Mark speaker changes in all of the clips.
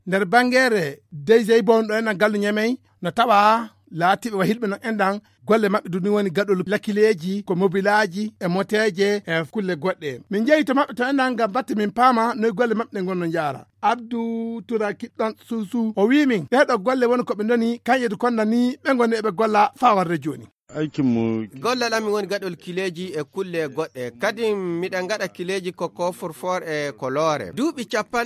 Speaker 1: nder bangere deysey bonɗo en gallu nyamey no tawa laatiɓe wa hilɓe no endan golle maɓɓe duni woni gaɗol lakileji ko mobilaji e moteje e kulle goɗɗe min jeeyi to maɓɓe to endan gam batte min paama noy golle maɓɓe ɗe gonno jaara Abdou Toura kiɗɗon suusu o wi min ɗeɗo golle woni koɓe doni kañƴedu konna ni ɓe gonni eɓe golla fa warde joni
Speaker 2: aikinmu
Speaker 3: gollal amin woni gaɗol kileji e kulle goɗɗe kadi miɗen gaɗa kileji ko coffre-fort e ko loore duuɓi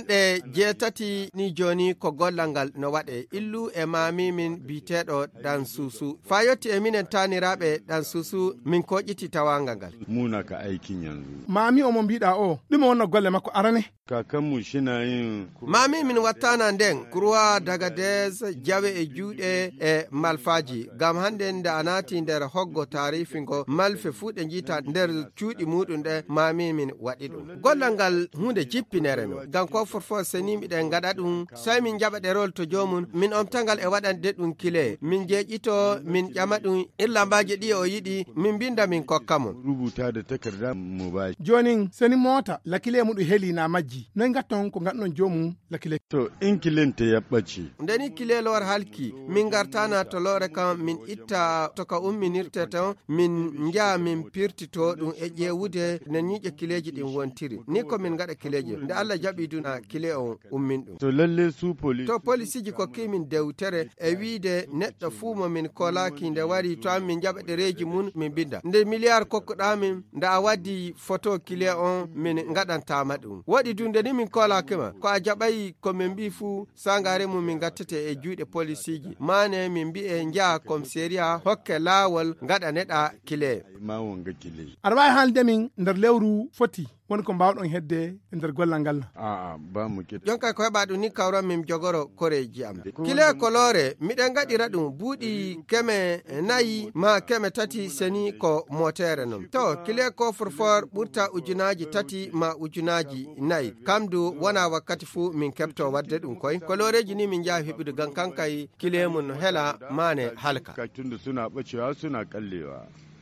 Speaker 3: jeetati ni joni ko gollal ngal no waɗe illu e mami min biteɗo Dan Suusu fa yetti e minen taniraɓe Dan Suusu min koƴiti tawangal ngal
Speaker 2: muna ka aikin yanzu
Speaker 1: mami o mo mbiɗa o ɗume wonno golle makko arane
Speaker 2: kakanmu shina yin
Speaker 3: mami min wattana nden kurwa daga des jawe e juuɗe e malfaji gam hande nde a naati nder hoggo tarifingo malfe fuuɗe jiita nder cuuɗi muɗum ɗe mami min waɗi ɗum gollal ngal hunde jippinere no gam ko forfo seni miɗen gaɗa ɗum sai min jaɓa ɗerol to jomum min omtangal e waɗande ɗum kile min jeeƴito min ƴama ɗum irlambaji ɗi o yiɗi min binda min kokka mum
Speaker 2: rubuta da takarda mu ba
Speaker 1: jonin seni mota lakile muɗum heeli na majji noy gatton ko ganɗon jomum lakile
Speaker 2: to in kilente ya ɓace
Speaker 3: ndeni kile lor halki min gartana to lore kam min itta to ka umminirte tan min nja min pirtito ɗum e ƴewude no ñiƴe kileji ɗin wontiri ni ko min gaɗa kileji nde Allah jaɓi duna kile on ummin ɗum
Speaker 2: to lalle su police
Speaker 3: to polisiji ko kimin dewtere e wiide neɗɗo fuu mo min kolaki nde wari to an min jaɓa ɗereji mun min binda nde milliard kokkoɗamin nde a waddi photo kile on min gaɗantama ɗum waɗi dunde ni min kolakima ko a jaɓayi komin mbi fuu sangare mum min gattete e juuɗe polisiji mane min mbi e jaa commissariat hokke laawol gaɗaneɗa kile
Speaker 2: ma wonga kile
Speaker 1: aɗa wawi haalde min nder lewru foti woni ko mbawɗon hedde e nder gollal ngal
Speaker 2: ba mu kit
Speaker 3: jonka ko heɓa ɗum ni kawran min jogoro koreji am kile kolore miɗen gaɗira ɗum buuɗi keme 4 ma keme 3 seni ko motere non to kile coffre-fort ɓurta ujunaji 3 ma ujunaji 4 kamdu wona wakkati fu min kepto wadde ɗum koy koloreji ni min jaa heɓude gam kankay kile mun hela mane halka
Speaker 2: tunda suna ɓacewa suna kallewa